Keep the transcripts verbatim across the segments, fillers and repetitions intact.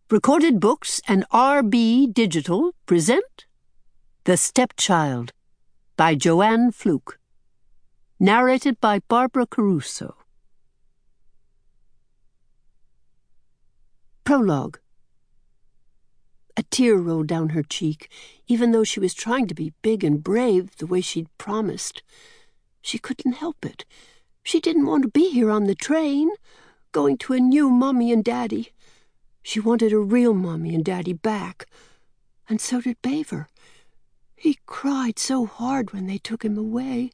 Recorded Books and R B Digital present The Stepchild by Joanne Fluke. Narrated by Barbara Caruso. Prologue. A tear rolled down her cheek, even though she was trying to be big and brave the way she'd promised. She couldn't help it. She didn't want to be here on the train, going to a new Mommy and Daddy. She wanted a real Mommy and Daddy back, and so did Baver. He cried so hard when they took him away.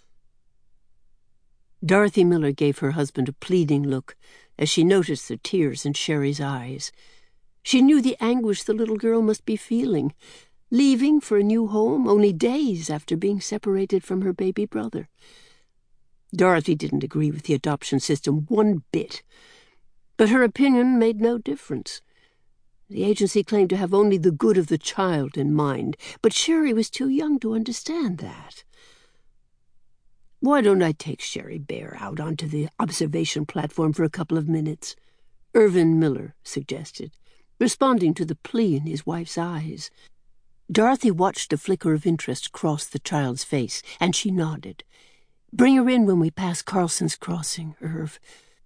Dorothy Miller gave her husband a pleading look as she noticed the tears in Sherry's eyes. She knew the anguish the little girl must be feeling, leaving for a new home only days after being separated from her baby brother. Dorothy didn't agree with the adoption system one bit, but her opinion made no difference. The agency claimed to have only the good of the child in mind, but Sherry was too young to understand that. "Why don't I take Sherry Bear out onto the observation platform for a couple of minutes?" Irvin Miller suggested, responding to the plea in his wife's eyes. Dorothy watched a flicker of interest cross the child's face, and she nodded. "Bring her in when we pass Carlson's Crossing, Irv.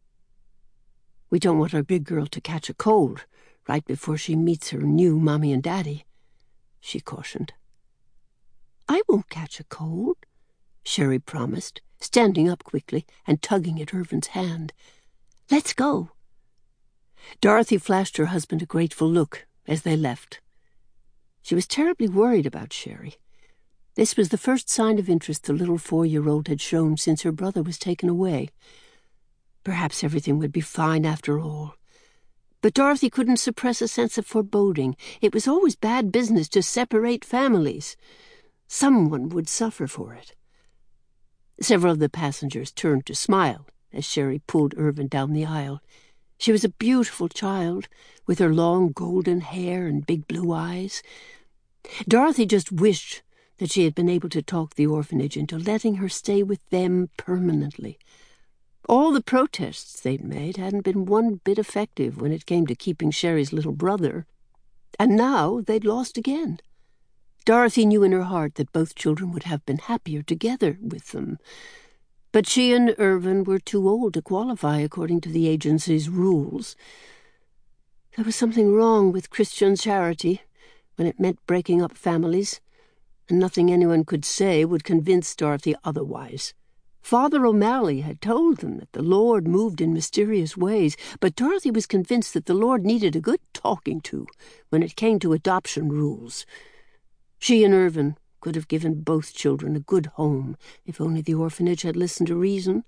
We don't want our big girl to catch a cold right before she meets her new Mommy and Daddy," she cautioned. "I won't catch a cold," Sherry promised, standing up quickly and tugging at Irvin's hand. "Let's go." Dorothy flashed her husband a grateful look as they left. She was terribly worried about Sherry. This was the first sign of interest the little four-year-old had shown since her brother was taken away. Perhaps everything would be fine after all. But Dorothy couldn't suppress a sense of foreboding. It was always bad business to separate families. Someone would suffer for it. Several of the passengers turned to smile as Sherry pulled Irvin down the aisle. She was a beautiful child, with her long golden hair and big blue eyes. Dorothy just wished that she had been able to talk the orphanage into letting her stay with them permanently. All the protests they'd made hadn't been one bit effective when it came to keeping Sherry's little brother, and now they'd lost again. Dorothy knew in her heart that both children would have been happier together with them, but she and Irvin were too old to qualify according to the agency's rules. There was something wrong with Christian charity when it meant breaking up families, and nothing anyone could say would convince Dorothy otherwise. Father O'Malley had told them that the Lord moved in mysterious ways, but Dorothy was convinced that the Lord needed a good talking to when it came to adoption rules. She and Irvin could have given both children a good home if only the orphanage had listened to reason.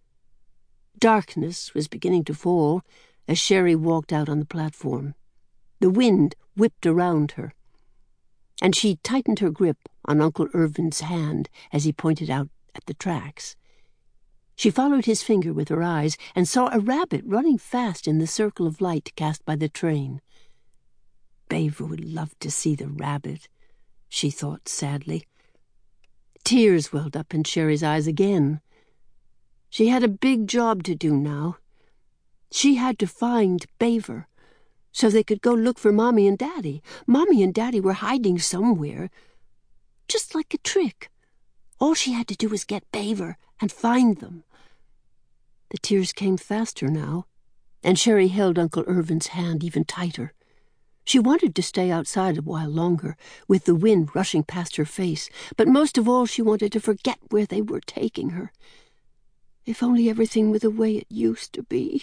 Darkness was beginning to fall as Sherry walked out on the platform. The wind whipped around her, and she tightened her grip on Uncle Irvin's hand as he pointed out at the tracks. She followed his finger with her eyes and saw a rabbit running fast in the circle of light cast by the train. Baver would love to see the rabbit, she thought sadly. Tears welled up in Sherry's eyes again. She had a big job to do now. She had to find Baver so they could go look for Mommy and Daddy. Mommy and Daddy were hiding somewhere, just like a trick. All she had to do was get Baver and find them. The tears came faster now, and Sherry held Uncle Irvin's hand even tighter. She wanted to stay outside a while longer, with the wind rushing past her face, but most of all she wanted to forget where they were taking her. If only everything were the way it used to be.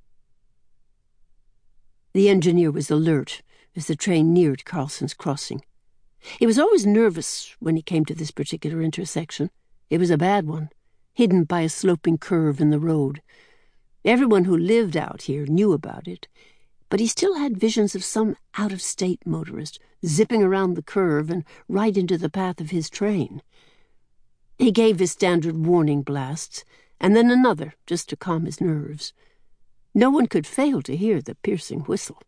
The engineer was alert as the train neared Carlson's Crossing. He was always nervous when he came to this particular intersection. It was a bad one, hidden by a sloping curve in the road. Everyone who lived out here knew about it, but he still had visions of some out-of-state motorist zipping around the curve and right into the path of his train. He gave his standard warning blasts, and then another just to calm his nerves. No one could fail to hear the piercing whistle.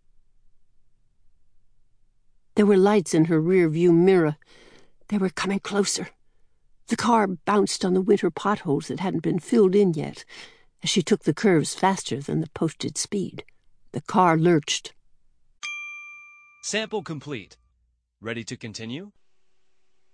There were lights in her rear-view mirror. They were coming closer. The car bounced on the winter potholes that hadn't been filled in yet, as she took the curves faster than the posted speed. The car lurched. Sample complete. Ready to continue?